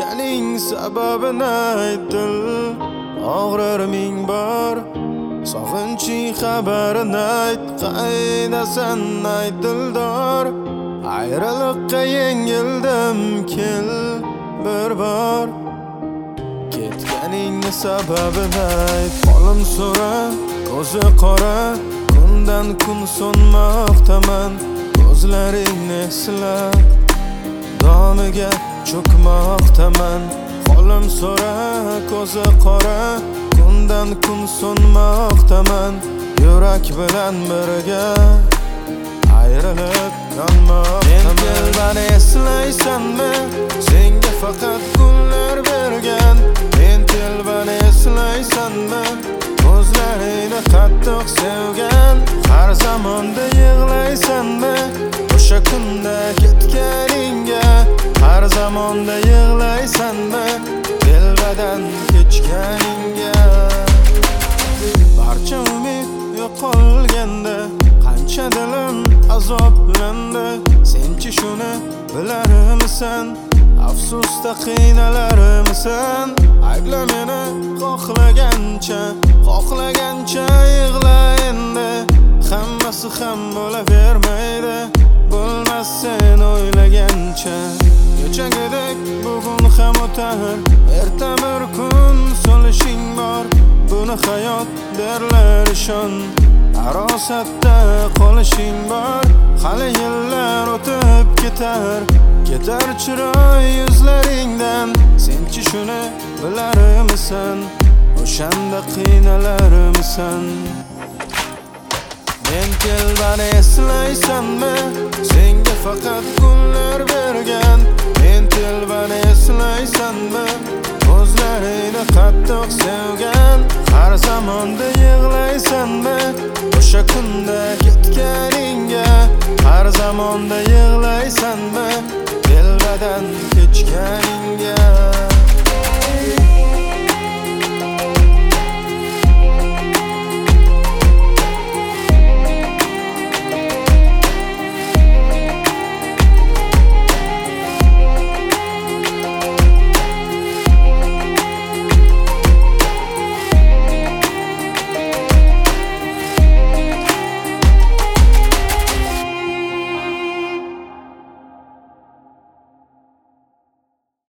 Ketganing sababini ayt dil, og'rir ming bor. Sog'inching xabarini ayt, qaydasan ayt dildor. Ayriliqqa yengildim, kel bir bor. Ketganing sababini ayt, qo'lim so'ra, ko'zi qora. Kundan kun so'nmoqdaman, ko'zlaringni eslab domiga cho'kmoqdaman. Qo'lim so'ra, ko'zi qora. Kundan kun so'nmoqdaman, yurak bilan birga ayrilib yonmoqdaman. Telbani eslaysanmi? Senga faqat kunlar bergan. Men telbani eslaysanmi? Ko'zlaringni qattiq sevgan. Har zamonda yig'laysanmi? O'sha kunda ketganingga. Har zamonda yig'laysanmi? Telbadan kechganingga. Barcha umid yo'qolganda, qancha dilim azoblandi. Senchi shuni bilarmisan? Afsusda qiynalarmisan? Aybla meni xohlagancha yig'la endi. Hammasi ham bo'lavermaydi, bo'lmas sen o'ylagancha. Kechagidek bugun ham o'tar, erta bir kun so'lishing bor. Buni hayot derlar, ishon. Arosatda qolishing bor. Hali yillar o'tib ketar chiroy yuzlaringdan. Senchi shuni bilarmisan? O'shanda qiynalarmisan? Men telbani eslaysanmi? Senga faqat kunlar bergan. Men telbani eslaysanmi? Ko'zlaringni qattiq sevgan. Har zamonda yig'laysanmi? O'sha kunda ketganingga. Har zamonda